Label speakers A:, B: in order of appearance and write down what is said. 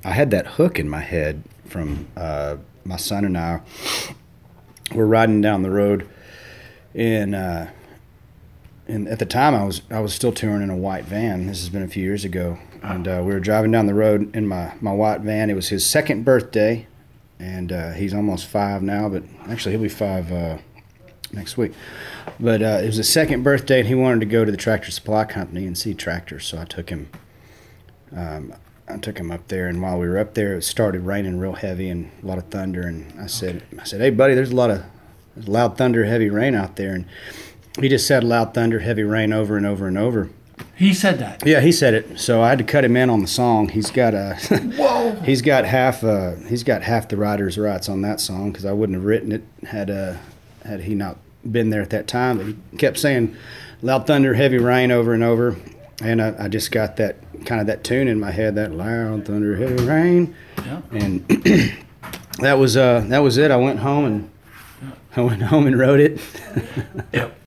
A: I had that hook in my head from my son and I were riding down the road, and at the time I was still touring in a white van. This has been a few years ago, and we were driving down the road in my white van. It was his second birthday, and he's almost 5 now, but actually he'll be 5 next week. But it was his second birthday, and he wanted to go to the Tractor Supply Company and see tractors, so I took him. I took him up there, and while we were up there, it started raining real heavy and a lot of thunder. And I said, "Hey, buddy, there's loud thunder, heavy rain out there." And he just said loud thunder, heavy rain over and over and over.
B: He said that.
A: Yeah, he said it. So I had to cut him in on the song. He's got
B: Whoa.
A: He's got half the writer's rights on that song because I wouldn't have written it had he not been there at that time. But he kept saying loud thunder, heavy rain over and over. And I just got that kind of that tune in my head, that loud thunder, heavy rain, and that was it. I went home and wrote it.
B: Yep.